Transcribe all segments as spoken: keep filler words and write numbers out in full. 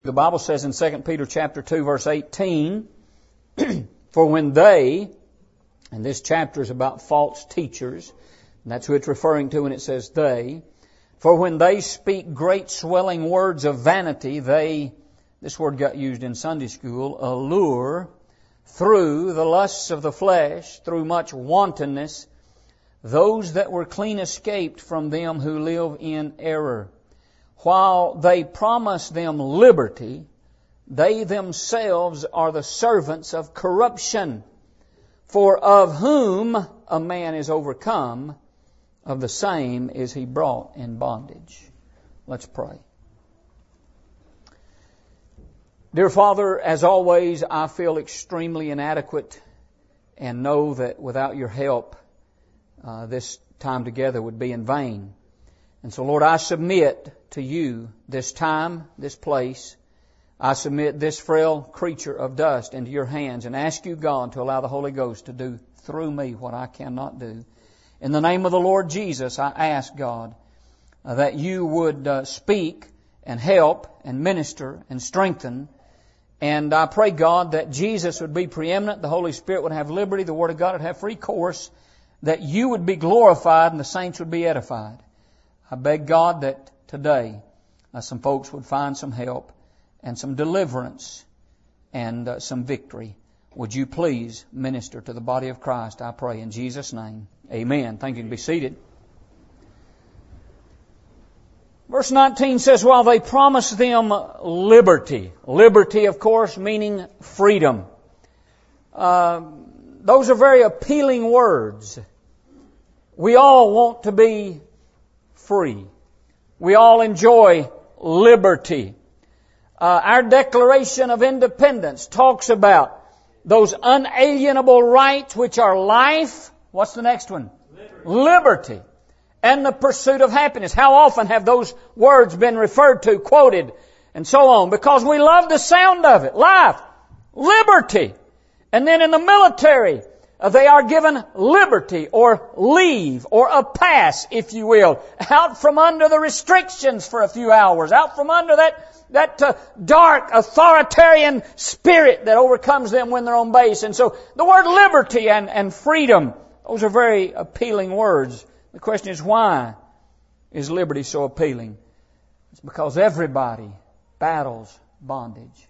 The Bible says in Second Peter chapter two, verse eighteen, for when they, and this chapter is about false teachers, and that's who it's referring to when it says they, for when they speak great swelling words of vanity, they, this word got used in Sunday school, allure through the lusts of the flesh, through much wantonness, those that were clean escaped from them who live in error. While they promise them liberty, they themselves are the servants of corruption. For of whom a man is overcome, of the same is he brought in bondage. Let's pray. Dear Father, as always, I feel extremely inadequate and know that without your help, uh, this time together would be in vain. And so, Lord, I submit to you this time, this place. I submit this frail creature of dust into your hands and ask you, God, to allow the Holy Ghost to do through me what I cannot do. In the name of the Lord Jesus, I ask, God, uh, that you would uh, speak and help and minister and strengthen. And I pray, God, that Jesus would be preeminent, the Holy Spirit would have liberty, the Word of God would have free course, that you would be glorified and the saints would be edified. I beg, God, that today uh, some folks would find some help and some deliverance and uh, some victory. Would you please minister to the body of Christ, I pray, in Jesus' name. Amen. Thank you. Be seated. Verse nineteen says, while they promise them liberty. Liberty, of course, meaning freedom. Uh, those are very appealing words. We all want to be free. We all enjoy liberty. Uh, our Declaration of Independence talks about those unalienable rights which are life. What's the next one? Liberty. Liberty. And the pursuit of happiness. How often have those words been referred to, quoted, and so on? Because we love the sound of it. Life. Liberty. And then in the military, Uh, they are given liberty or leave or a pass, if you will, out from under the restrictions for a few hours, out from under that that uh, dark authoritarian spirit that overcomes them when they're on base. And so the word liberty and, and freedom, those are very appealing words. The question is, why is liberty so appealing? It's because everybody battles bondage.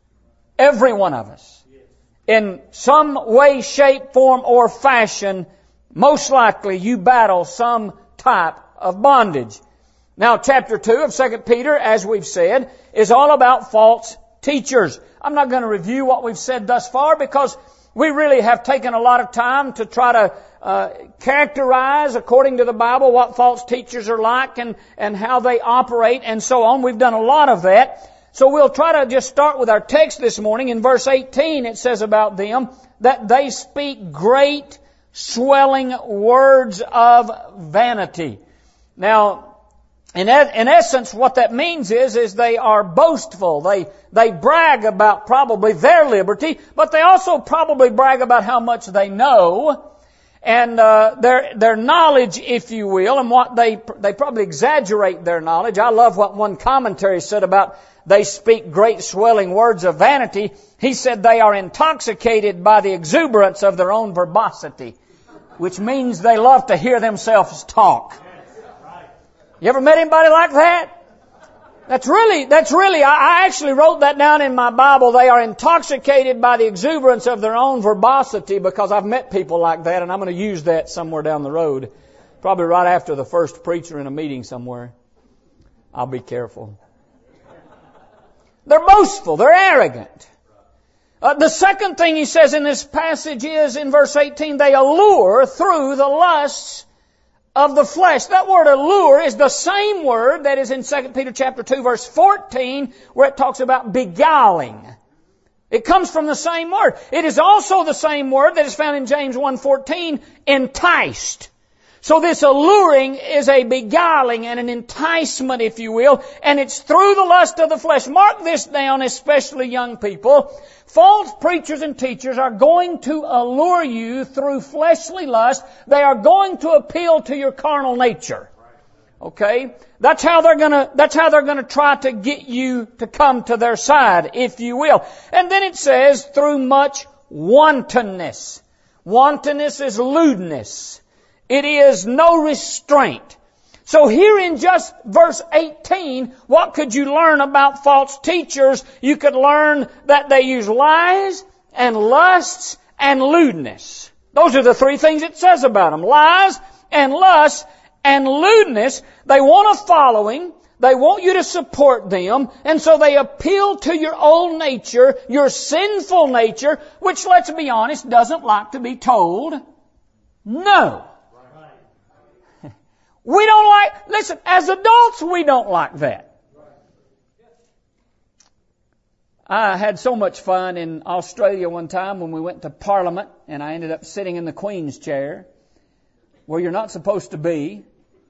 Every one of us. In some way, shape, form, or fashion, most likely you battle some type of bondage. Now, chapter two of Second Peter, as we've said, is all about false teachers. I'm not going to review what we've said thus far because we really have taken a lot of time to try to uh, characterize, according to the Bible, what false teachers are like and, and how they operate and so on. We've done a lot of that. So we'll try to just start with our text this morning. In verse eighteen, it says about them that they speak great swelling words of vanity. Now, in, in essence, what that means is, is they are boastful. They, they brag about probably their liberty, but they also probably brag about how much they know. And uh, their their knowledge, if you will, and what they they probably exaggerate their knowledge. I love what one commentary said about they speak great swelling words of vanity. He said they are intoxicated by the exuberance of their own verbosity, which means they love to hear themselves talk. You ever met anybody like that? That's really, that's really, I actually wrote that down in my Bible. They are intoxicated by the exuberance of their own verbosity, because I've met people like that, and I'm going to use that somewhere down the road. Probably right after the first preacher in a meeting somewhere. I'll be careful. They're boastful. They're arrogant. Uh, the second thing he says in this passage is, in verse eighteen, they allure through the lusts of the flesh. That word allure is the same word that is in Second Peter chapter two, verse fourteen, where it talks about beguiling. It comes from the same word. It is also the same word that is found in James one fourteen, enticed. So this alluring is a beguiling and an enticement, if you will, and it's through the lust of the flesh. Mark this down, especially young people. False preachers and teachers are going to allure you through fleshly lust. They are going to appeal to your carnal nature. Okay? That's how they're gonna, that's how they're gonna try to get you to come to their side, if you will. And then it says, through much wantonness. Wantonness is lewdness. It is no restraint. So here in just verse eighteen, what could you learn about false teachers? You could learn that they use lies and lusts and lewdness. Those are the three things it says about them. Lies and lusts and lewdness. They want a following. They want you to support them. And so they appeal to your old nature, your sinful nature, which, let's be honest, doesn't like to be told no. We don't like, listen, as adults, we don't like that. I had so much fun in Australia one time when we went to Parliament, and I ended up sitting in the Queen's chair, where you're not supposed to be.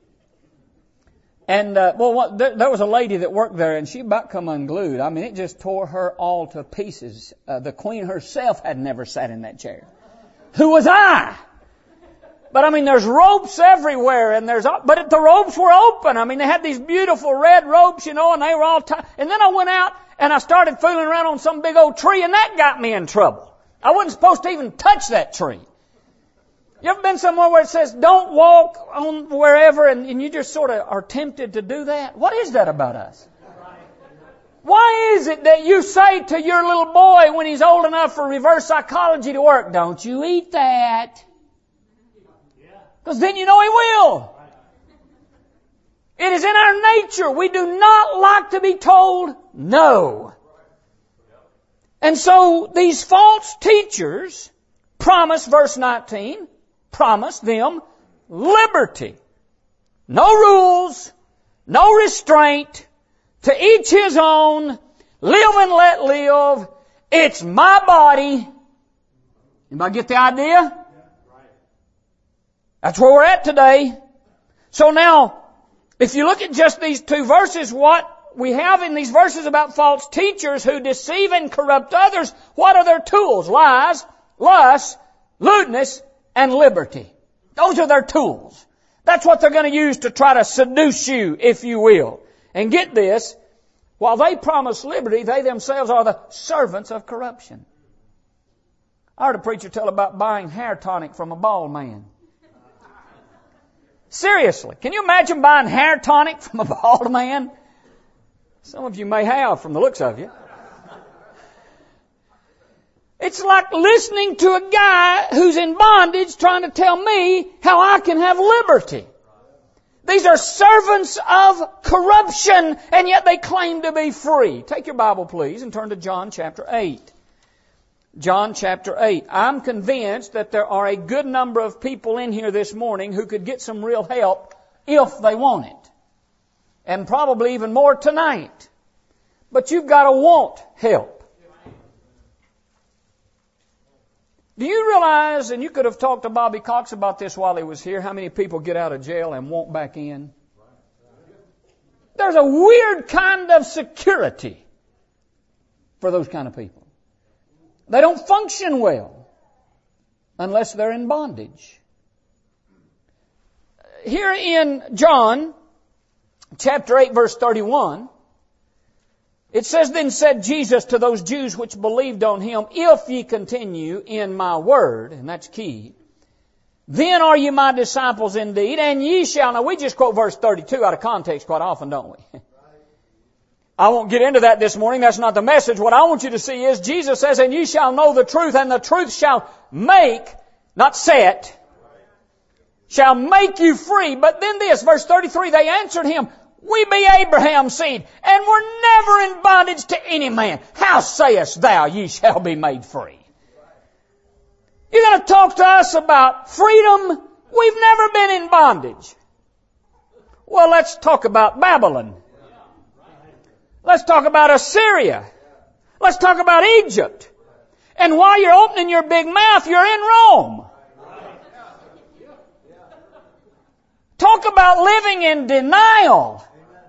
And, uh, well, what, there, there was a lady that worked there, and she about come unglued. I mean, it just tore her all to pieces. Uh, the Queen herself had never sat in that chair. Who was I? But I mean, there's ropes everywhere, and there's, but the ropes were open. I mean, they had these beautiful red ropes, you know, and they were all tied. And then I went out and I started fooling around on some big old tree, and that got me in trouble. I wasn't supposed to even touch that tree. You ever been somewhere where it says, don't walk on wherever, and, and you just sort of are tempted to do that? What is that about us? Why is it that you say to your little boy when he's old enough for reverse psychology to work, don't you eat that? Because then you know he will. It is in our nature. We do not like to be told no. And so these false teachers promise, verse nineteen, promise them liberty. No rules, no restraint, to each his own, live and let live. It's my body. Anybody get the idea? That's where we're at today. So now, if you look at just these two verses, what we have in these verses about false teachers who deceive and corrupt others, what are their tools? Lies, lust, lewdness, and liberty. Those are their tools. That's what they're going to use to try to seduce you, if you will. And get this, while they promise liberty, they themselves are the servants of corruption. I heard a preacher tell about buying hair tonic from a bald man. Seriously, can you imagine buying hair tonic from a bald man? Some of you may have from the looks of you. It's like listening to a guy who's in bondage trying to tell me how I can have liberty. These are servants of corruption, and yet they claim to be free. Take your Bible, please, and turn to John chapter eight. John chapter eight. I'm convinced that there are a good number of people in here this morning who could get some real help if they want it. And probably even more tonight. But you've got to want help. Do you realize, and you could have talked to Bobby Cox about this while he was here, how many people get out of jail and want back in? There's a weird kind of security for those kind of people. They don't function well unless they're in bondage. Here in John chapter eight verse thirty-one, it says, Then said Jesus to those Jews which believed on Him, If ye continue in my word, and that's key, then are ye my disciples indeed, and ye shall know. We just quote verse thirty-two out of context quite often, don't we? I won't get into that this morning. That's not the message. What I want you to see is Jesus says, And ye shall know the truth, and the truth shall make, not set, shall make you free. But then this, verse thirty-three, they answered Him, We be Abraham's seed, and were never in bondage to any man. How sayest thou, ye shall be made free? You're going to talk to us about freedom? We've never been in bondage. Well, let's talk about Babylon. Let's talk about Assyria. Let's talk about Egypt. And while you're opening your big mouth, you're in Rome. Talk about living in denial.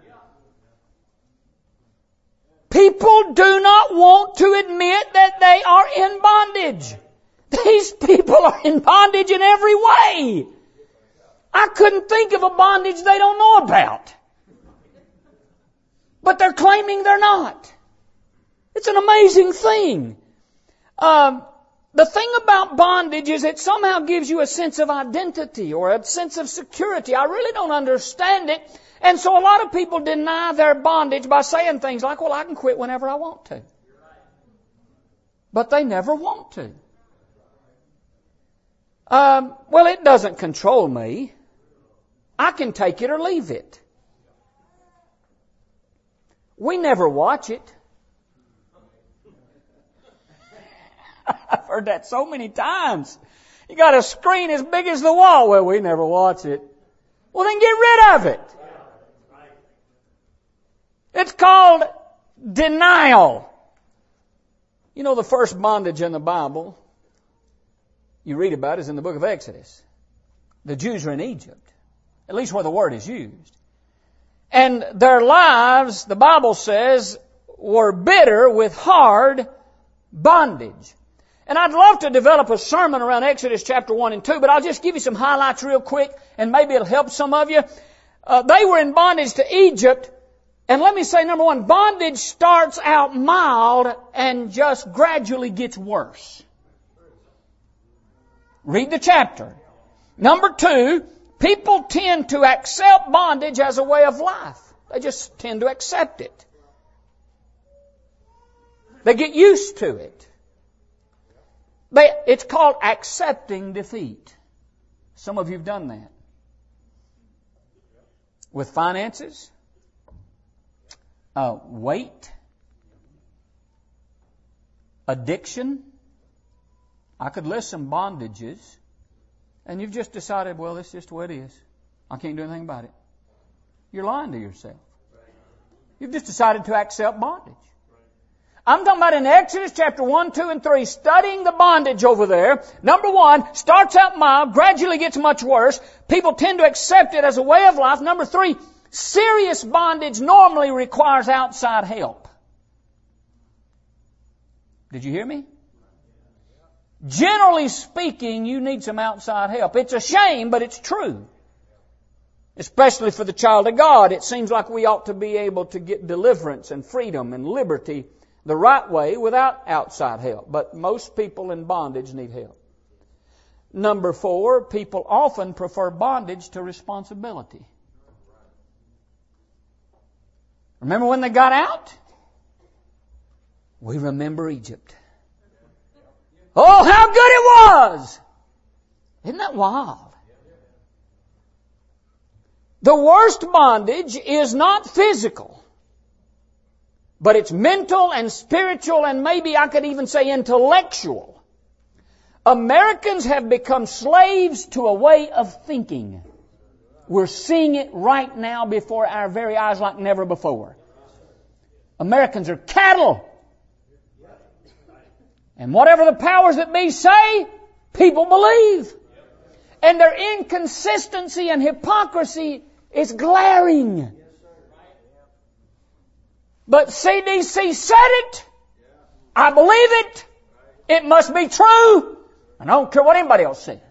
People do not want to admit that they are in bondage. These people are in bondage in every way. I couldn't think of a bondage they don't know about. But they're claiming they're not. It's an amazing thing. Um, the thing about bondage is it somehow gives you a sense of identity or a sense of security. I really don't understand it. And so a lot of people deny their bondage by saying things like, well, I can quit whenever I want to. But they never want to. Um, well, it doesn't control me. I can take it or leave it. We never watch it. I've heard that so many times. You got a screen as big as the wall. Well, we never watch it. Well, then get rid of it. It's called denial. You know, the first bondage in the Bible you read about is in the book of Exodus. The Jews are in Egypt, at least where the word is used. And their lives, the Bible says, were bitter with hard bondage. And I'd love to develop a sermon around Exodus chapter one and two, but I'll just give you some highlights real quick, and maybe it'll help some of you. Uh, they were in bondage to Egypt, and let me say, number one, bondage starts out mild and just gradually gets worse. Read the chapter. Number two, people tend to accept bondage as a way of life. They just tend to accept it. They get used to it. They, it's called accepting defeat. Some of you have done that. With finances, uh, weight, addiction. I could list some bondages, and you've just decided, well, this is just the way it is. I can't do anything about it. You're lying to yourself. You've just decided to accept bondage. I'm talking about in Exodus chapter one, two, and three, studying the bondage over there. Number one, starts out mild, gradually gets much worse. People tend to accept it as a way of life. Number three, serious bondage normally requires outside help. Did you hear me? Generally speaking, you need some outside help. It's a shame, but it's true. Especially for the child of God. It seems like we ought to be able to get deliverance and freedom and liberty the right way without outside help. But most people in bondage need help. Number four, people often prefer bondage to responsibility. Remember when they got out? We remember Egypt. Oh, how good it was! Isn't that wild? The worst bondage is not physical, but it's mental and spiritual, and maybe I could even say intellectual. Americans have become slaves to a way of thinking. We're seeing it right now before our very eyes like never before. Americans are cattle. And whatever the powers that be say, people believe. And their inconsistency and hypocrisy is glaring. But C D C said it. I believe it. It must be true. I don't care what anybody else says.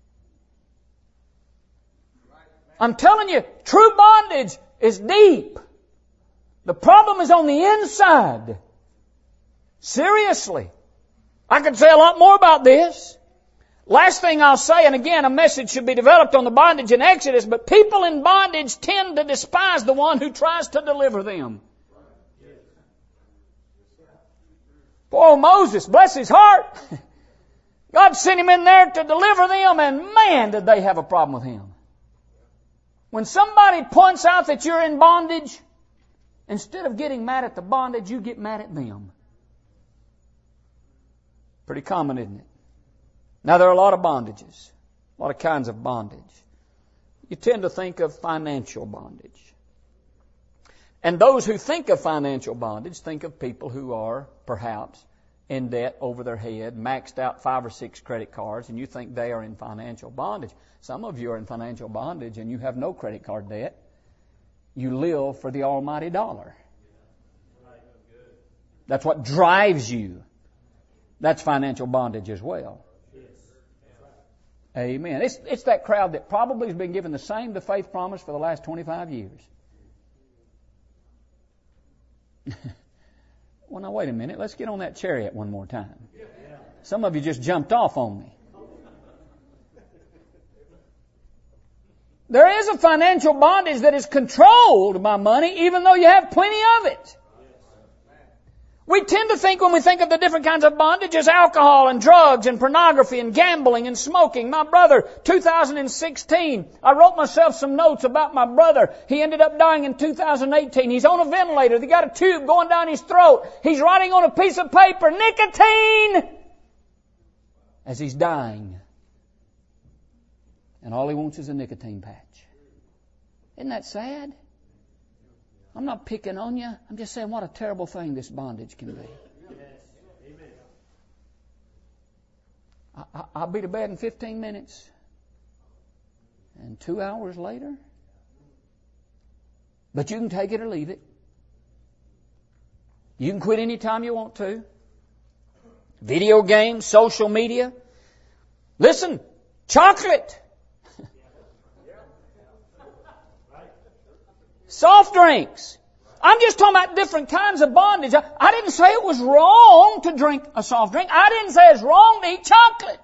I'm telling you, true bondage is deep. The problem is on the inside. Seriously. I could say a lot more about this. Last thing I'll say, and again, a message should be developed on the bondage in Exodus, but people in bondage tend to despise the one who tries to deliver them. Poor Moses, bless his heart. God sent him in there to deliver them, and man, did they have a problem with him. When somebody points out that you're in bondage, instead of getting mad at the bondage, you get mad at them. Pretty common, isn't it? Now, there are a lot of bondages, a lot of kinds of bondage. You tend to think of financial bondage. And those who think of financial bondage think of people who are perhaps in debt over their head, maxed out five or six credit cards, and you think they are in financial bondage. Some of you are in financial bondage and you have no credit card debt. You live for the almighty dollar. That's what drives you. That's financial bondage as well. Amen. It's, it's that crowd that probably has been given the same the faith promise for the last twenty-five years. Well, now wait a minute. Let's get on that chariot one more time. Some of you just jumped off on me. There is a financial bondage that is controlled by money, even though you have plenty of it. We tend to think, when we think of the different kinds of bondages, alcohol and drugs and pornography and gambling and smoking. My brother, two thousand sixteen, I wrote myself some notes about my brother. He ended up dying in two thousand eighteen. He's on a ventilator. They got a tube going down his throat. He's writing on a piece of paper, nicotine, as he's dying. And all he wants is a nicotine patch. Isn't that sad? I'm not picking on you. I'm just saying what a terrible thing this bondage can be. I, I'll be to bed in fifteen minutes. And two hours later. But you can take it or leave it. You can quit any time you want to. Video games, social media. Listen, chocolate. Soft drinks. I'm just talking about different kinds of bondage. I, I didn't say it was wrong to drink a soft drink. I didn't say it's wrong to eat chocolate.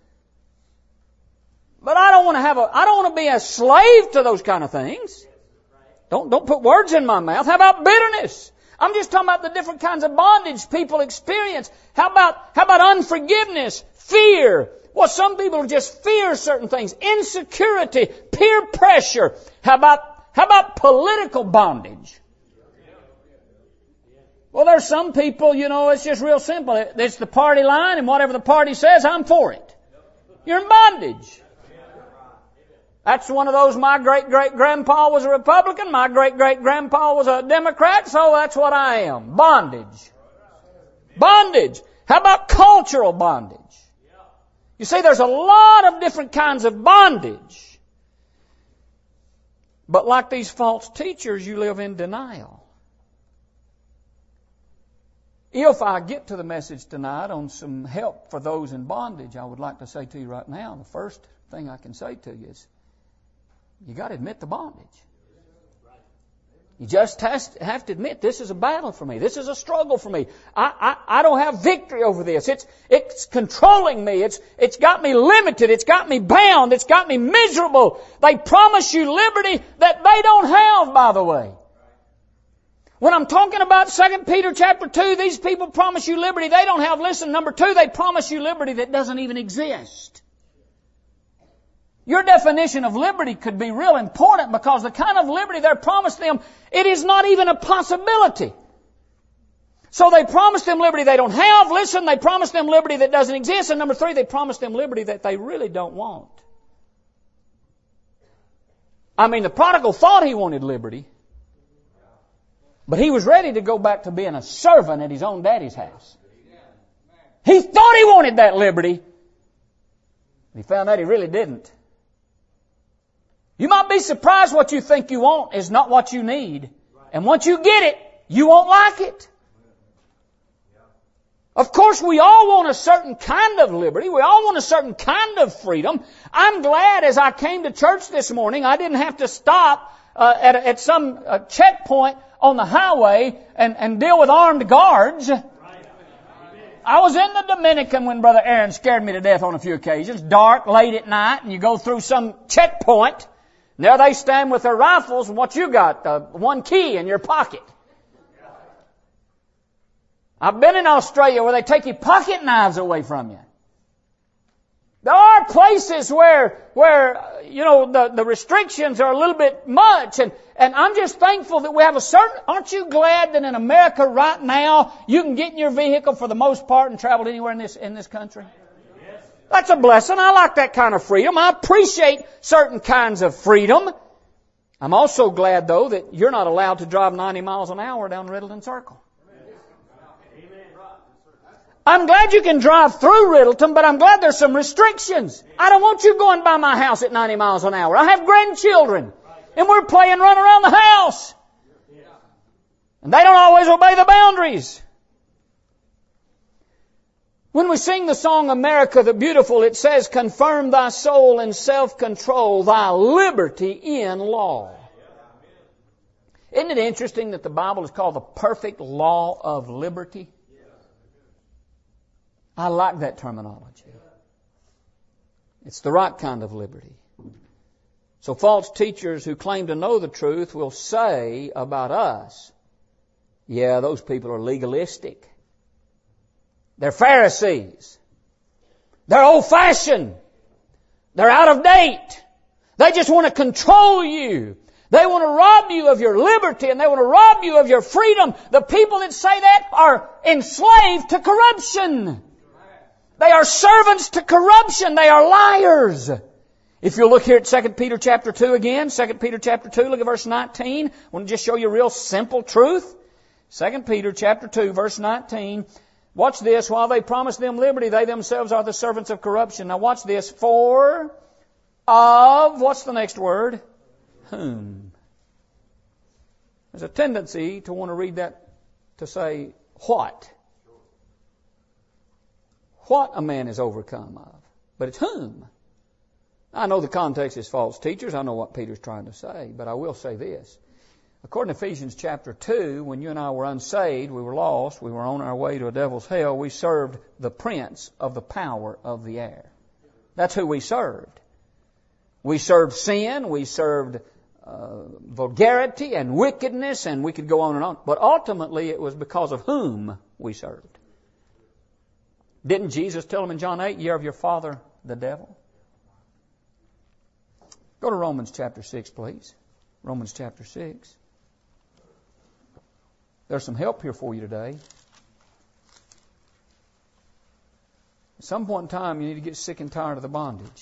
But I don't want to have a, I don't want to be a slave to those kind of things. Don't, don't put words in my mouth. How about bitterness? I'm just talking about the different kinds of bondage people experience. How about, how about unforgiveness, fear? Well, some people just fear certain things. Insecurity, peer pressure. How about How about political bondage? Well, there's some people, you know, it's just real simple. It's the party line, and whatever the party says, I'm for it. You're in bondage. That's one of those, my great-great-grandpa was a Republican, my great-great-grandpa was a Democrat, so that's what I am. Bondage. Bondage. How about cultural bondage? You see, there's a lot of different kinds of bondage. But like these false teachers, you live in denial. If I get to the message tonight on some help for those in bondage, I would like to say to you right now, the first thing I can say to you is, you got to admit the bondage. You just have to admit, this is a battle for me. This is a struggle for me. I, I, I don't have victory over this. It's, it's controlling me. It's, it's got me limited. It's got me bound. It's got me miserable. They promise you liberty that they don't have, by the way. When I'm talking about Second Peter chapter two, these people promise you liberty they don't have. Listen, number two, they promise you liberty that doesn't even exist. Your definition of liberty could be real important, because the kind of liberty they're promised them, it is not even a possibility. So they promise them liberty they don't have. Listen, they promise them liberty that doesn't exist. And number three, they promise them liberty that they really don't want. I mean, the prodigal thought he wanted liberty, but he was ready to go back to being a servant at his own daddy's house. He thought he wanted that liberty. He found out he really didn't. You might be surprised what you think you want is not what you need. And once you get it, you won't like it. Of course, we all want a certain kind of liberty. We all want a certain kind of freedom. I'm glad as I came to church this morning, I didn't have to stop uh, at, at some uh, checkpoint on the highway and, and deal with armed guards. I was in the Dominican when Brother Aaron scared me to death on a few occasions. Dark, late at night, and you go through some checkpoint. And there they stand with their rifles, and what you got? Uh, one key in your pocket. I've been in Australia where they take your pocket knives away from you. There are places where, where, you know, the, the restrictions are a little bit much, and, and I'm just thankful that we have a certain, aren't you glad that in America right now, you can get in your vehicle for the most part and travel anywhere in this, in this country? That's a blessing. I like that kind of freedom. I appreciate certain kinds of freedom. I'm also glad, though, that you're not allowed to drive ninety miles an hour down Riddleton Circle. I'm glad you can drive through Riddleton, but I'm glad there's some restrictions. I don't want you going by my house at ninety miles an hour. I have grandchildren, and we're playing run around the house. And they don't always obey the boundaries. When we sing the song America the Beautiful, it says, confirm thy soul in self-control, thy liberty in law. Isn't it interesting that the Bible is called the perfect law of liberty? I like that terminology. It's the right kind of liberty. So false teachers who claim to know the truth will say about us, yeah, those people are legalistic. They're Pharisees. They're old-fashioned. They're out of date. They just want to control you. They want to rob you of your liberty and they want to rob you of your freedom. The people that say that are enslaved to corruption. They are servants to corruption. They are liars. If you look here at Second Peter chapter two again, Second Peter chapter two, look at verse nineteen. I want to just show you a real simple truth. Second Peter chapter two, verse nineteen. Watch this. While they promise them liberty, they themselves are the servants of corruption. Now watch this. For of, what's the next word? Whom? There's a tendency to want to read that to say what. What a man is overcome of. But it's whom. I know the context is false teachers. I know what Peter's trying to say. But I will say this. According to Ephesians chapter two, when you and I were unsaved, we were lost, we were on our way to a devil's hell, we served the prince of the power of the air. That's who we served. We served sin, we served uh, vulgarity and wickedness, and we could go on and on. But ultimately it was because of whom we served. Didn't Jesus tell them in John eight, ye are of your father, the devil? Go to Romans chapter six, please. Romans chapter six. There's some help here for you today. At some point in time, you need to get sick and tired of the bondage.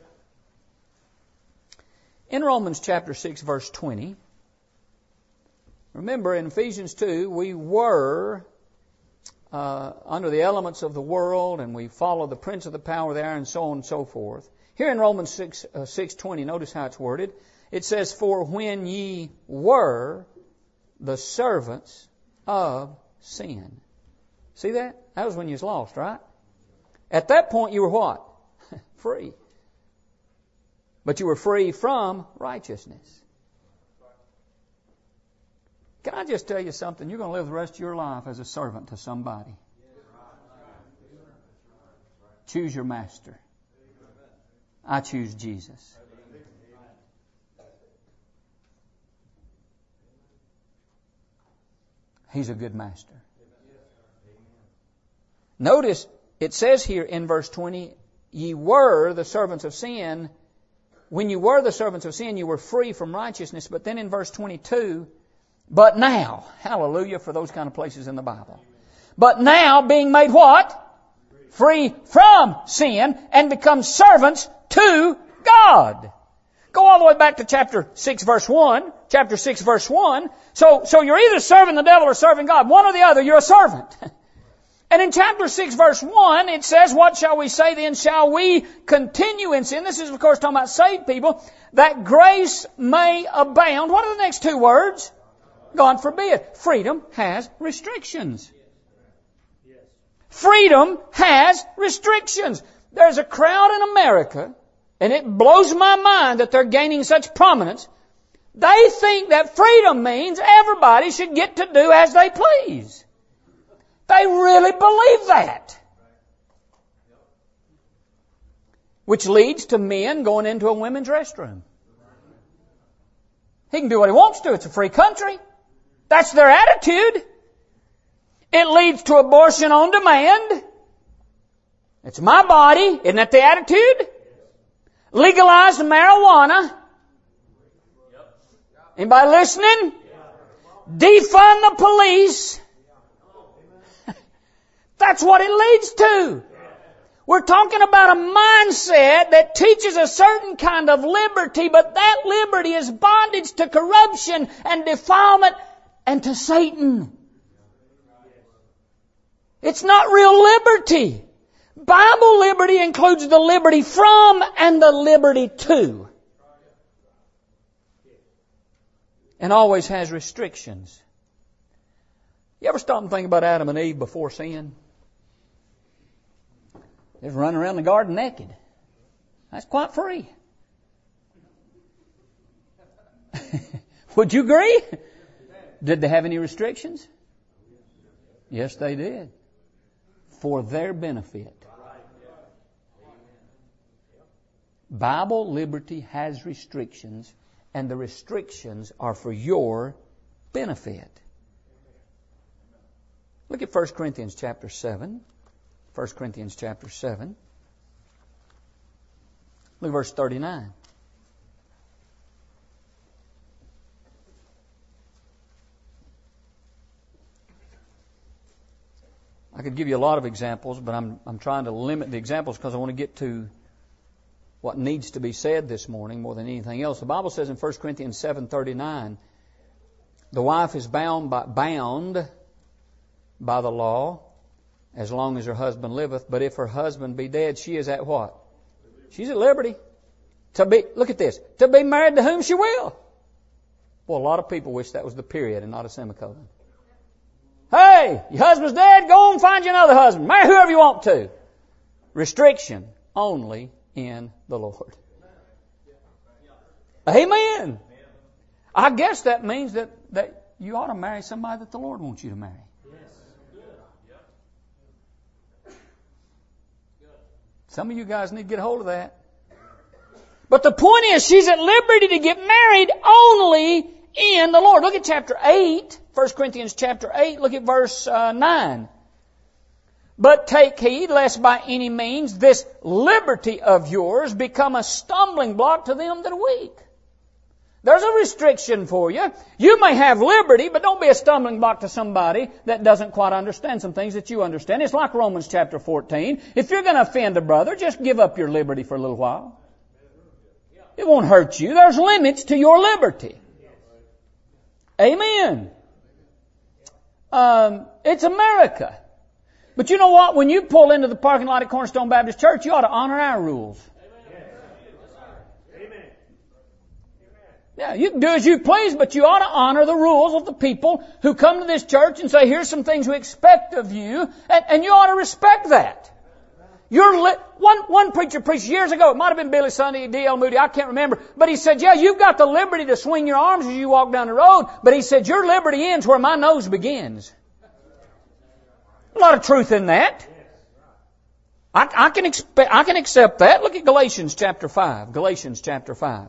In Romans chapter six, verse twenty, remember in Ephesians two, we were uh, under the elements of the world and we followed the prince of the power of the air and so on and so forth. Here in Romans six, uh, six twenty, notice how it's worded. It says, for when ye were the servants of sin. See that? That was when you was lost, right? At that point you were what? Free. But you were free from righteousness. Can I just tell you something? You're going to live the rest of your life as a servant to somebody. Choose your master. I choose Jesus. He's a good master. Notice, it says here in verse twenty, ye were the servants of sin. When you were the servants of sin, you were free from righteousness. But then in verse twenty-two, but now, hallelujah for those kind of places in the Bible. But now being made what? Free from sin and become servants to God. Go all the way back to chapter six, verse one. Chapter six, verse one. So, so you're either serving the devil or serving God. One or the other, you're a servant. And in chapter six, verse one, it says, what shall we say then? Shall we continue in sin? This is, of course, talking about saved people. That grace may abound. What are the next two words? God forbid. Freedom has restrictions. Freedom has restrictions. There's a crowd in America, and it blows my mind that they're gaining such prominence. They think that freedom means everybody should get to do as they please. They really believe that. Which leads to men going into a women's restroom. He can do what he wants to. It's a free country. That's their attitude. It leads to abortion on demand. It's my body. Isn't that the attitude? Legalized marijuana. Anybody listening? Defund the police. That's what it leads to. We're talking about a mindset that teaches a certain kind of liberty, but that liberty is bondage to corruption and defilement and to Satan. It's not real liberty. Bible liberty includes the liberty from and the liberty to. And always has restrictions. You ever stop and think about Adam and Eve before sin? Just running around the garden naked. That's quite free. Would you agree? Did they have any restrictions? Yes, they did. For their benefit. Bible liberty has restrictions, and the restrictions are for your benefit. Look at First Corinthians chapter seven. First Corinthians chapter seven. Look at verse thirty-nine. I could give you a lot of examples, but I'm I'm trying to limit the examples because I want to get to what needs to be said this morning more than anything else. The Bible says in First Corinthians seven thirty-nine, the wife is bound by, bound by the law as long as her husband liveth, but if her husband be dead, she is at what? She's at liberty. To be, look at this, to be married to whom she will. Well, a lot of people wish that was the period and not a semicolon. Hey, your husband's dead, go and find you another husband. Marry whoever you want to. Restriction only in the Lord. Amen. I guess that means that, that you ought to marry somebody that the Lord wants you to marry. Some of you guys need to get a hold of that. But the point is, she's at liberty to get married only in the Lord. Look at chapter eight, First Corinthians chapter eight, look at verse uh, nine. But take heed lest by any means this liberty of yours become a stumbling block to them that are weak. There's a restriction for you. You may have liberty, but don't be a stumbling block to somebody that doesn't quite understand some things that you understand. It's like Romans chapter fourteen. If you're going to offend a brother, just give up your liberty for a little while. It won't hurt you. There's limits to your liberty. Amen. Um, it's America. But you know what? When you pull into the parking lot at Cornerstone Baptist Church, you ought to honor our rules. Yeah, you can do as you please, but you ought to honor the rules of the people who come to this church and say, here's some things we expect of you, and, and you ought to respect that. You're li- one, one preacher preached years ago, it might have been Billy Sunday, D L Moody, I can't remember, but he said, yeah, you've got the liberty to swing your arms as you walk down the road, but he said, your liberty ends where my nose begins. A lot of truth in that. I, I can expect, I can accept that. Look at Galatians chapter five. Galatians chapter five.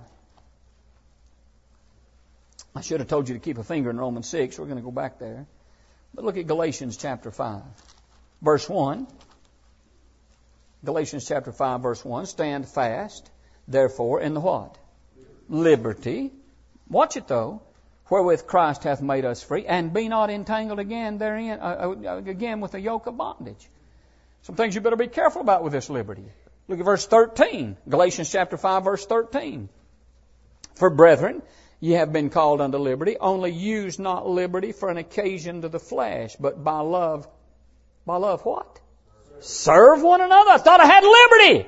I should have told you to keep a finger in Romans six. We're going to go back there. But look at Galatians chapter five. Verse one. Galatians chapter five, verse one. Stand fast, therefore, in the what? Liberty. Watch it though. Wherewith Christ hath made us free, and be not entangled again therein, uh, uh, again with a yoke of bondage. Some things you better be careful about with this liberty. Look at verse thirteen. Galatians chapter five, verse thirteen. For brethren, ye have been called unto liberty, only use not liberty for an occasion to the flesh, but by love. By love what? Serve one another. I thought I had liberty.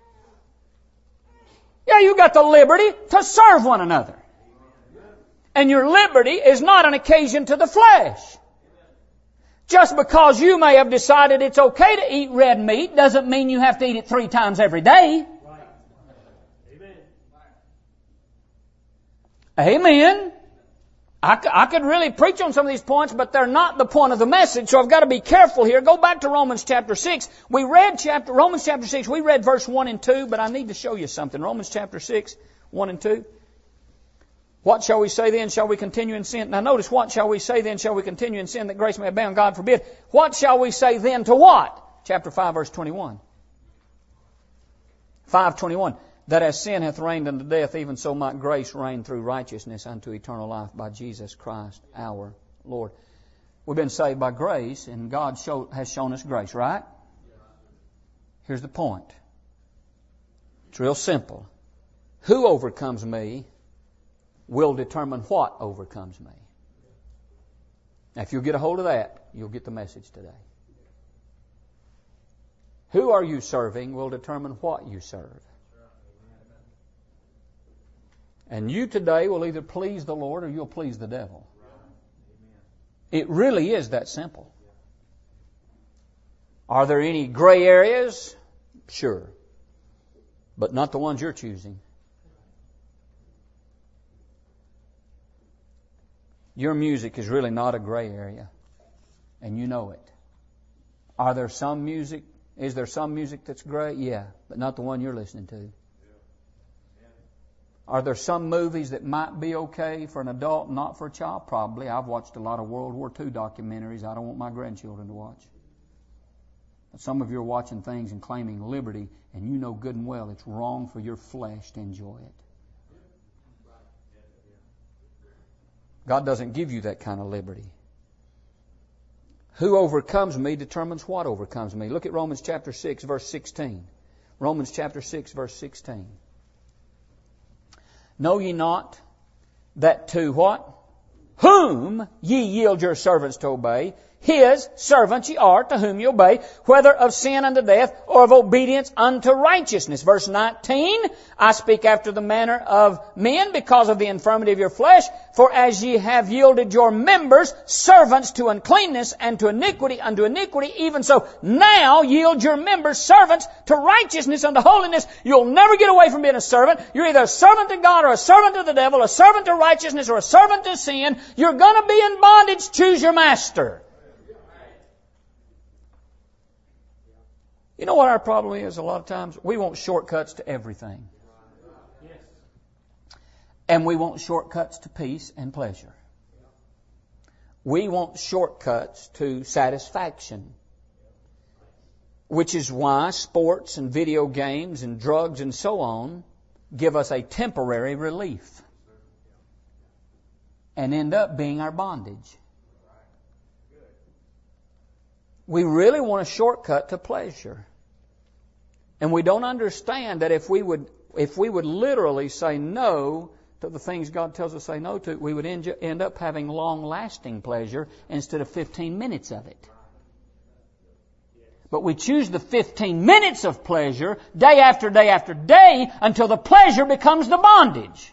Yeah, you got the liberty to serve one another. And your liberty is not an occasion to the flesh. Just because you may have decided it's okay to eat red meat doesn't mean you have to eat it three times every day. Amen. I, I could really preach on some of these points, but they're not the point of the message, so I've got to be careful here. Go back to Romans chapter six. We read chapter Romans chapter six. We read verse one and two, but I need to show you something. Romans chapter six, one and two. What shall we say then? Shall we continue in sin? Now notice, what shall we say then? Shall we continue in sin that grace may abound? God forbid. What shall we say then to what? Chapter five, verse twenty-one. five twenty-one. That as sin hath reigned unto death, even so might grace reign through righteousness unto eternal life by Jesus Christ our Lord. We've been saved by grace, and God show, has shown us grace, right? Here's the point. It's real simple. Who overcomes me will determine what overcomes me. Now, if you'll get a hold of that, you'll get the message today. Who are you serving will determine what you serve. And you today will either please the Lord or you'll please the devil. It really is that simple. Are there any gray areas? Sure. But not the ones you're choosing. Your music is really not a gray area. And you know it. Are there some music? Is there some music that's gray? Yeah. But not the one you're listening to. Are there some movies that might be okay for an adult and not for a child? Probably. I've watched a lot of World War Two documentaries I don't want my grandchildren to watch. But some of you are watching things and claiming liberty, and you know good and well it's wrong for your flesh to enjoy it. God doesn't give you that kind of liberty. Who overcomes me determines what overcomes me. Look at Romans chapter six, verse sixteen. Romans chapter six, verse sixteen. Know ye not that to what? Whom ye yield your servants to obey, His servants ye are, to whom ye obey, whether of sin unto death, or of obedience unto righteousness. Verse nineteen, I speak after the manner of men, because of the infirmity of your flesh. For as ye have yielded your members servants to uncleanness, and to iniquity unto iniquity, even so now yield your members servants to righteousness unto holiness. You'll never get away from being a servant. You're either a servant to God, or a servant to the devil, a servant to righteousness, or a servant to sin. You're going to be in bondage. Choose your master. You know what our problem is a lot of times? We want shortcuts to everything. And we want shortcuts to peace and pleasure. We want shortcuts to satisfaction. Which is why sports and video games and drugs and so on give us a temporary relief. And end up being our bondage. We really want a shortcut to pleasure. And we don't understand that if we would if we would literally say no to the things God tells us to say no to, we would end, end up having long-lasting pleasure instead of fifteen minutes of it. But we choose the fifteen minutes of pleasure day after day after day until the pleasure becomes the bondage.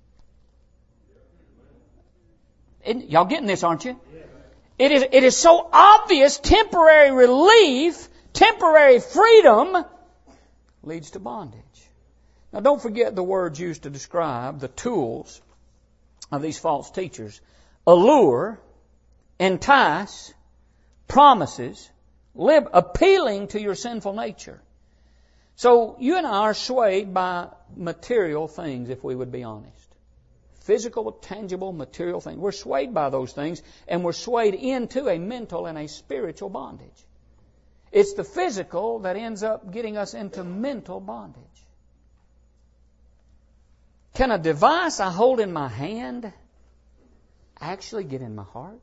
Isn't, y'all getting this, aren't you? It is, it is so obvious temporary relief, temporary freedom leads to bondage. Now don't forget the words used to describe the tools of these false teachers. Allure, entice, promises, live, appealing to your sinful nature. So you and I are swayed by material things, if we would be honest. Physical, tangible, material things. We're swayed by those things, and we're swayed into a mental and a spiritual bondage. It's the physical that ends up getting us into mental bondage. Can a device I hold in my hand actually get in my heart?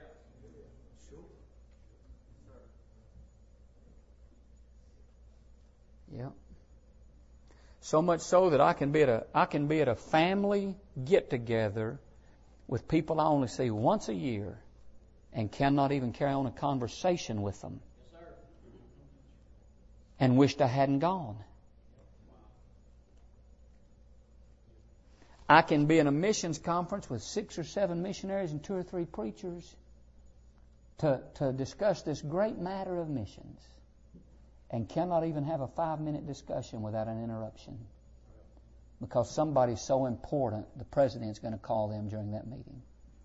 Yeah. So much so that I can be at a I can be at a family get together with people I only see once a year and cannot even carry on a conversation with them. And wished I hadn't gone. I can be in a missions conference with six or seven missionaries and two or three preachers to, to discuss this great matter of missions and cannot even have a five-minute discussion without an interruption because somebody's so important the president's going to call them during that meeting.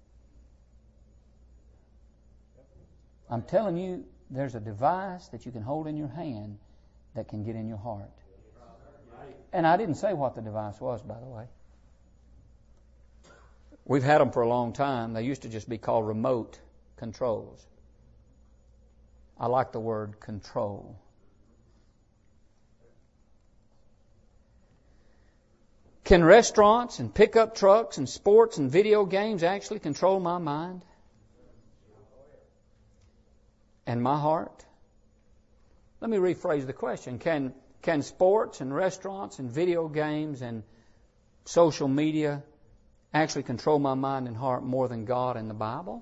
I'm telling you, there's a device that you can hold in your hand that can get in your heart. And I didn't say what the device was, by the way. We've had them for a long time. They used to just be called remote controls. I like the word control. Can restaurants and pickup trucks and sports and video games actually control my mind and my heart? Let me rephrase the question. Can can sports and restaurants and video games and social media actually control my mind and heart more than God and the Bible?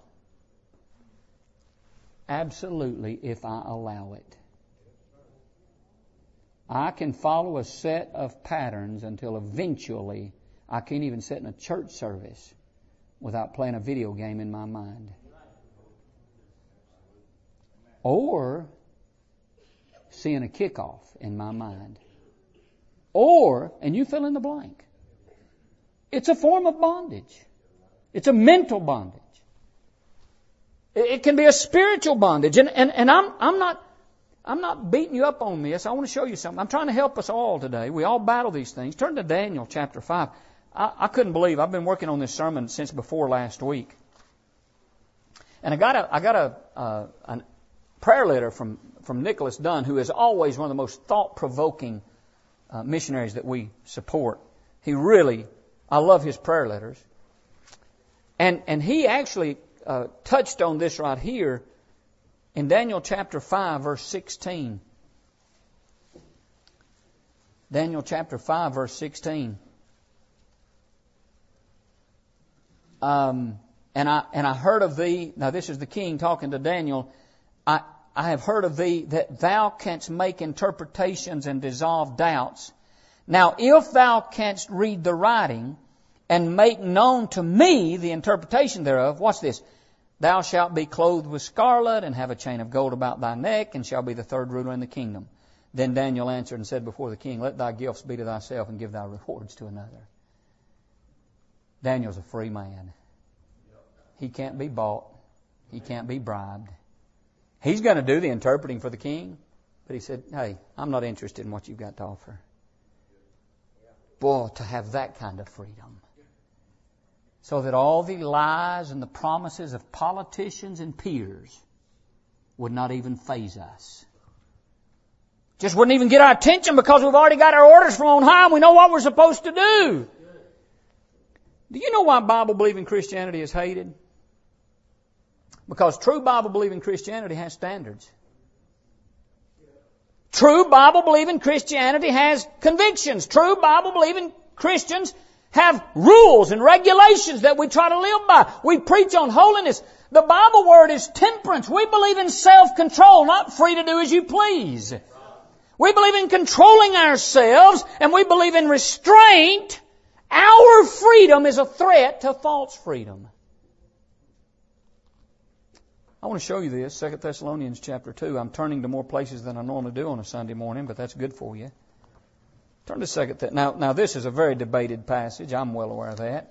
Absolutely, if I allow it. I can follow a set of patterns until eventually I can't even sit in a church service without playing a video game in my mind. Or seeing a kickoff in my mind. Or, and you fill in the blank, it's a form of bondage. It's a mental bondage. It can be a spiritual bondage. And, and, and I'm, I'm not, I'm not beating you up on this. I want to show you something. I'm trying to help us all today. We all battle these things. Turn to Daniel chapter five. I, I couldn't believe, I've been working on this sermon since before last week. And I got a, I got a, uh, a prayer letter from, from Nicholas Dunn, who is always one of the most thought-provoking uh, missionaries that we support. He really, I love his prayer letters. And, and he actually uh, touched on this right here in Daniel chapter five, verse sixteen. Daniel chapter five, verse sixteen. Um, and I and I heard of thee. Now this is the king talking to Daniel. I I have heard of thee that thou canst make interpretations and dissolve doubts. Now if thou canst read the writing and make known to me the interpretation thereof, watch this. Thou shalt be clothed with scarlet and have a chain of gold about thy neck, and shall be the third ruler in the kingdom. Then Daniel answered and said before the king, let thy gifts be to thyself and give thy rewards to another. Daniel's a free man. He can't be bought. He can't be bribed. He's going to do the interpreting for the king, but he said, hey, I'm not interested in what you've got to offer. Boy, to have that kind of freedom. So that all the lies and the promises of politicians and peers would not even faze us. Just wouldn't even get our attention because we've already got our orders from on high and we know what we're supposed to do. Do you know why Bible-believing Christianity is hated? Because true Bible-believing Christianity has standards. True Bible-believing Christianity has convictions. True Bible-believing Christians have rules and regulations that we try to live by. We preach on holiness. The Bible word is temperance. We believe in self-control, not free to do as you please. We believe in controlling ourselves, and we believe in restraint. Our freedom is a threat to false freedom. I want to show you this, Second Thessalonians chapter two. I'm turning to more places than I normally do on a Sunday morning, but that's good for you. Turn to Second Thessalonians. Now, now this is a very debated passage. I'm well aware of that.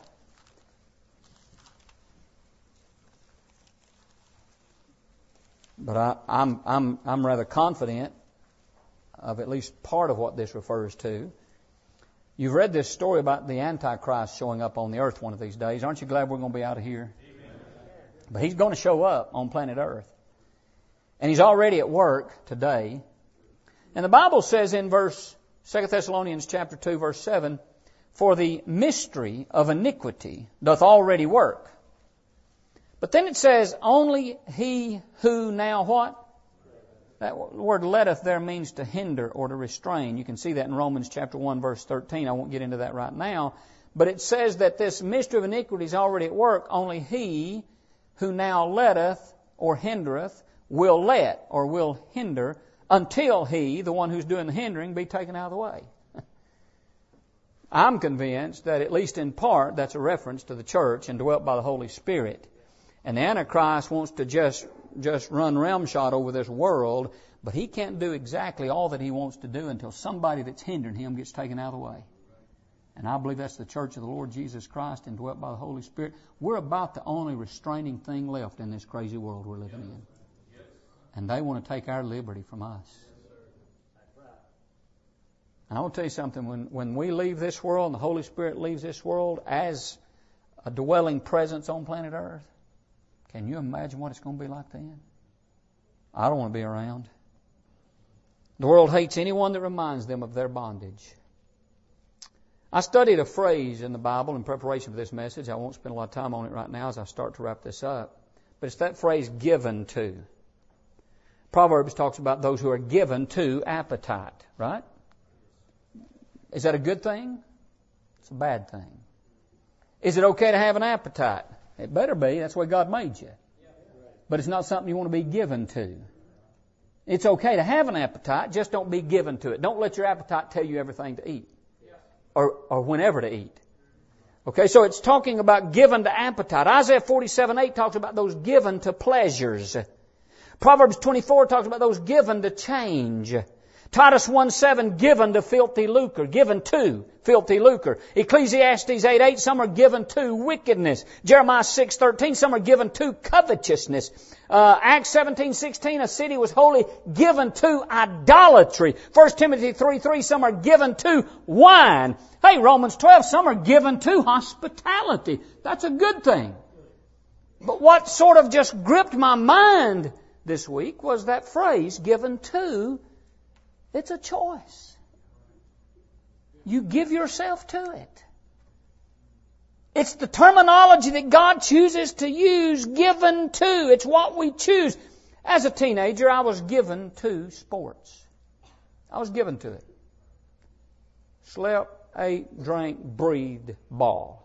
But I, I'm, I'm, I'm rather confident of at least part of what this refers to. You've read this story about the Antichrist showing up on the earth one of these days. Aren't you glad we're going to be out of here? Amen. But he's going to show up on planet Earth. And he's already at work today. And the Bible says in verse Second Thessalonians chapter two, verse seven, for the mystery of iniquity doth already work. But then it says, only he who now what? That word letteth there means to hinder or to restrain. You can see that in Romans chapter one, verse thirteen. I won't get into that right now. But it says that this mystery of iniquity is already at work. Only he who now letteth or hindereth will let or will hinder until he, the one who's doing the hindering, be taken out of the way. I'm convinced that at least in part that's a reference to the church and dwelt by the Holy Spirit. And the Antichrist wants to just just run ramshot over this world, but he can't do exactly all that he wants to do until somebody that's hindering him gets taken out of the way. And I believe that's the church of the Lord Jesus Christ and dwelt by the Holy Spirit. We're about the only restraining thing left in this crazy world we're living in. And they want to take our liberty from us. And I want to tell you something. When, when we leave this world and the Holy Spirit leaves this world as a dwelling presence on planet Earth, can you imagine what it's going to be like then? I don't want to be around. The world hates anyone that reminds them of their bondage. I studied a phrase in the Bible in preparation for this message. I won't spend a lot of time on it right now as I start to wrap this up. But it's that phrase, given to. Proverbs talks about those who are given to appetite, right? Is that a good thing? It's a bad thing. Is it okay to have an appetite? It better be. That's the way God made you. But it's not something you want to be given to. It's okay to have an appetite, just don't be given to it. Don't let your appetite tell you everything to eat. Or, or whenever to eat. Okay, so it's talking about given to appetite. Isaiah forty-seven eight talks about those given to pleasures. Proverbs twenty-four talks about those given to change. Titus one seven, given to filthy lucre. Given to filthy lucre. Ecclesiastes eight eight, some are given to wickedness. Jeremiah six thirteen, some are given to covetousness. Uh, Acts seventeen sixteen, a city was wholly given to idolatry. First Timothy three three, some are given to wine. Hey, Romans twelve, some are given to hospitality. That's a good thing. But what sort of just gripped my mind this week was that phrase, given to. It's a choice. You give yourself to it. It's the terminology that God chooses to use, given to. It's what we choose. As a teenager, I was given to sports. I was given to it. Slept, ate, drank, breathed ball.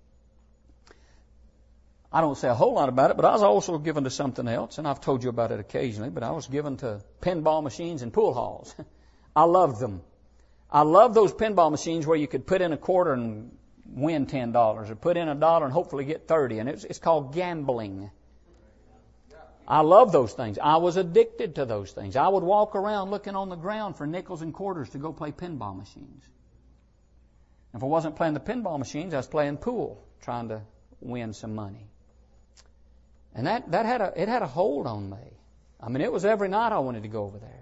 I don't say a whole lot about it, but I was also given to something else, and I've told you about it occasionally, but I was given to pinball machines and pool halls. I loved them. I loved those pinball machines where you could put in a quarter and win ten dollars, or put in a dollar and hopefully get thirty, and it's, it's called gambling. I love those things. I was addicted to those things. I would walk around looking on the ground for nickels and quarters to go play pinball machines. If I wasn't playing the pinball machines, I was playing pool, trying to win some money. And that, that had a, it had a hold on me. I mean, it was every night I wanted to go over there.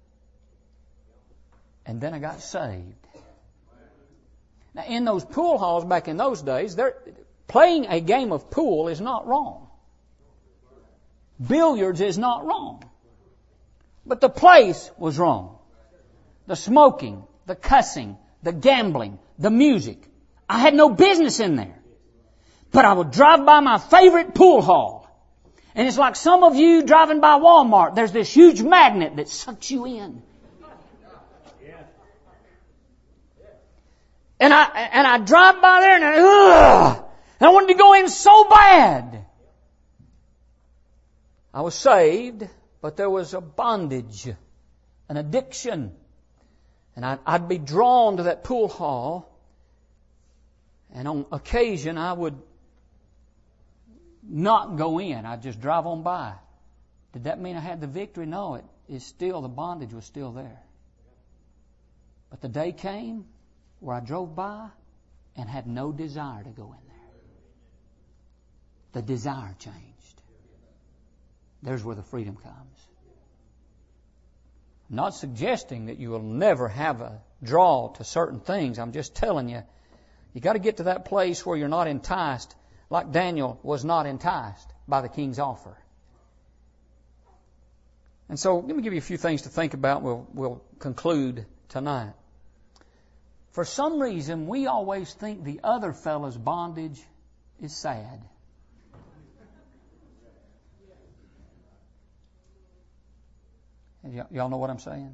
And then I got saved. Now, in those pool halls back in those days, playing a game of pool is not wrong. Billiards is not wrong. But the place was wrong. The smoking, the cussing, the gambling, the music. I had no business in there. But I would drive by my favorite pool hall. And it's like some of you driving by Walmart. There's this huge magnet that sucks you in. And I and I drive by there and I, ugh, and I wanted to go in so bad. I was saved, but there was a bondage, an addiction. And I'd, I'd be drawn to that pool hall. And on occasion, I would not go in. I'd just drive on by. Did that mean I had the victory? No, it is still, the bondage was still there. But the day came where I drove by and had no desire to go in there. The desire changed. There's where the freedom comes. I'm not suggesting that you will never have a draw to certain things. I'm just telling you, you got to get to that place where you're not enticed, like Daniel was not enticed by the king's offer. And so, let me give you a few things to think about. We'll, we'll conclude tonight. For some reason, we always think the other fellow's bondage is sad. Y- y'all know what I'm saying?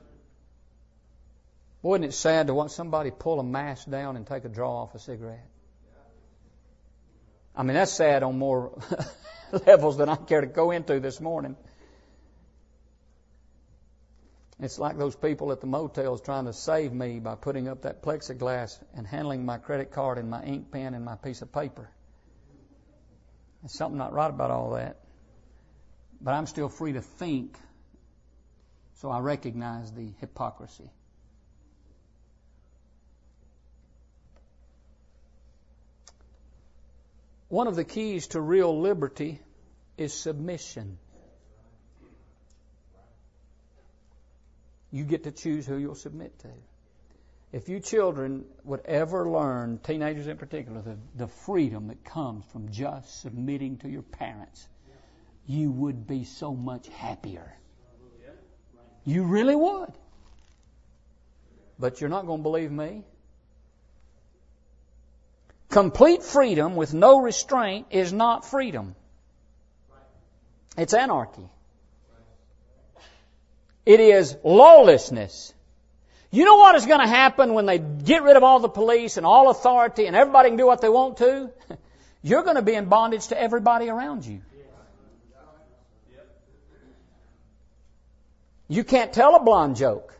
Boy, isn't it sad to watch somebody pull a mask down and take a draw off a cigarette? I mean, that's sad on more levels than I care to go into this morning. It's like those people at the motels trying to save me by putting up that plexiglass and handling my credit card and my ink pen and my piece of paper. There's something not right about all that. But I'm still free to think, so I recognize the hypocrisy. One of the keys to real liberty is submission. You get to choose who you'll submit to. If you children would ever learn, teenagers in particular, the, the freedom that comes from just submitting to your parents, you would be so much happier. You really would. But you're not going to believe me. Complete freedom with no restraint is not freedom. It's anarchy. It is lawlessness. You know what is going to happen when they get rid of all the police and all authority and everybody can do what they want to? You're going to be in bondage to everybody around you. You can't tell a blonde joke.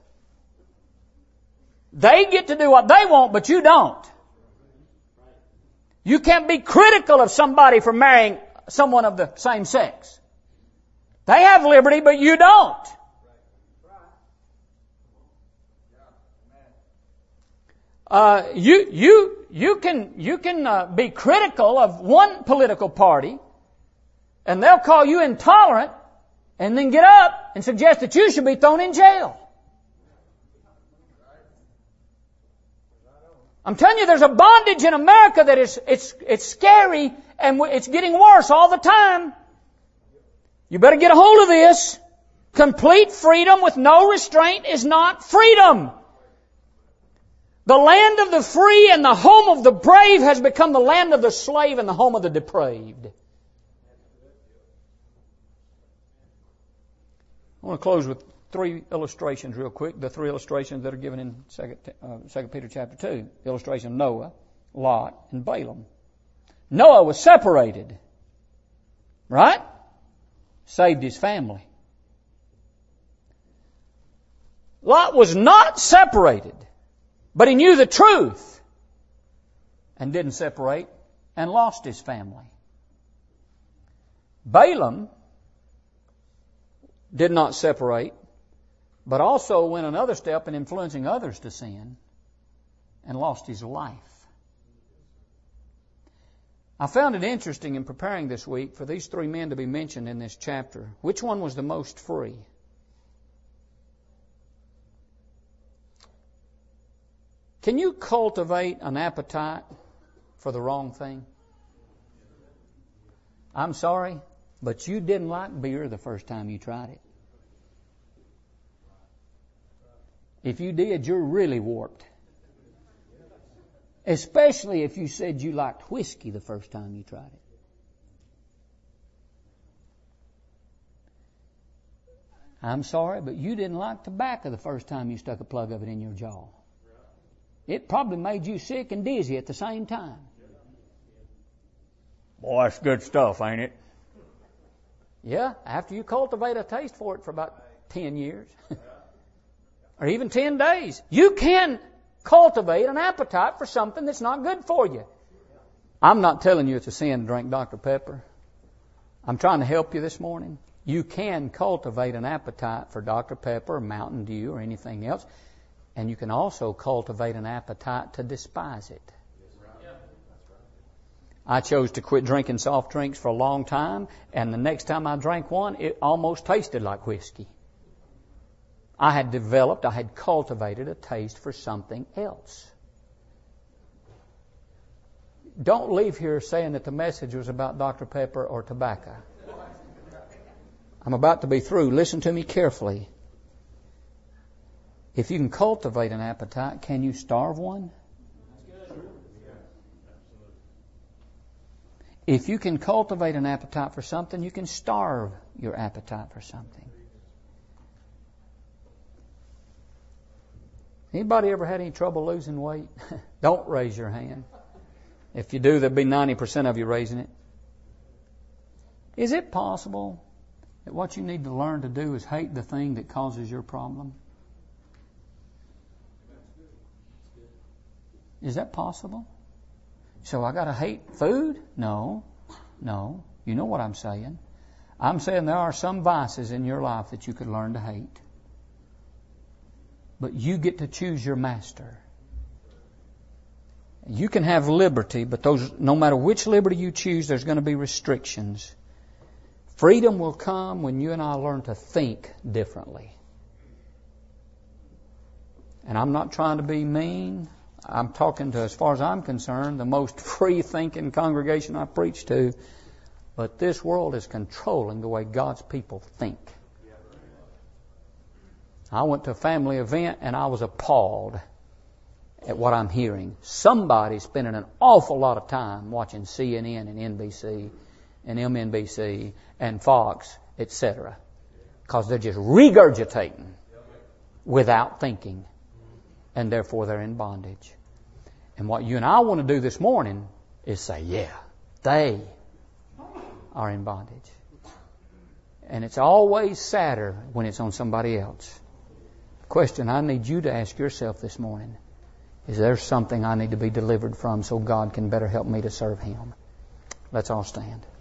They get to do what they want, but you don't. You can't be critical of somebody for marrying someone of the same sex. They have liberty, but you don't. Uh, you you you can you can uh, be critical of one political party, and they'll call you intolerant, and then get up and suggest that you should be thrown in jail. I'm telling you, there's a bondage in America that is it's it's scary, and it's getting worse all the time. You better get a hold of this. Complete freedom with no restraint is not freedom. The land of the free and the home of the brave has become the land of the slave and the home of the depraved. I want to close with three illustrations real quick. The three illustrations that are given in Second uh, Peter chapter two. The illustration of Noah, Lot, and Balaam. Noah was separated. Right? Saved his family. Lot was not separated, but he knew the truth and didn't separate and lost his family. Balaam did not separate, but also went another step in influencing others to sin and lost his life. I found it interesting in preparing this week for these three men to be mentioned in this chapter. Which one was the most free? Can you cultivate an appetite for the wrong thing? I'm sorry, but you didn't like beer the first time you tried it. If you did, you're really warped. Especially if you said you liked whiskey the first time you tried it. I'm sorry, but you didn't like tobacco the first time you stuck a plug of it in your jaw. It probably made you sick and dizzy at the same time. Boy, that's good stuff, ain't it? Yeah, after you cultivate a taste for it for about ten years, or even ten days, you can cultivate an appetite for something that's not good for you. I'm not telling you it's a sin to drink Doctor Pepper. I'm trying to help you this morning. You can cultivate an appetite for Doctor Pepper or Mountain Dew or anything else. And you can also cultivate an appetite to despise it. I chose to quit drinking soft drinks for a long time, and the next time I drank one, it almost tasted like whiskey. I had developed, I had cultivated a taste for something else. Don't leave here saying that the message was about Doctor Pepper or tobacco. I'm about to be through. Listen to me carefully. If you can cultivate an appetite, can you starve one? If you can cultivate an appetite for something, you can starve your appetite for something. Anybody ever had any trouble losing weight? Don't raise your hand. If you do, there'll be ninety percent of you raising it. Is it possible that what you need to learn to do is hate the thing that causes your problem? Is that possible? So I got to hate food? No, no. You know what I'm saying. I'm saying there are some vices in your life that you could learn to hate. But you get to choose your master. You can have liberty, but those, no matter which liberty you choose, there's going to be restrictions. Freedom will come when you and I learn to think differently. And I'm not trying to be mean. I'm talking to, as far as I'm concerned, the most free-thinking congregation I preach to. But this world is controlling the way God's people think. I went to a family event and I was appalled at what I'm hearing. Somebody's spending an awful lot of time watching C N N and N B C and M N B C and Fox, et cetera, because they're just regurgitating without thinking. And therefore they're in bondage. And what you and I want to do this morning is say, yeah, they are in bondage. And it's always sadder when it's on somebody else. The question I need you to ask yourself this morning, is there something I need to be delivered from so God can better help me to serve Him? Let's all stand.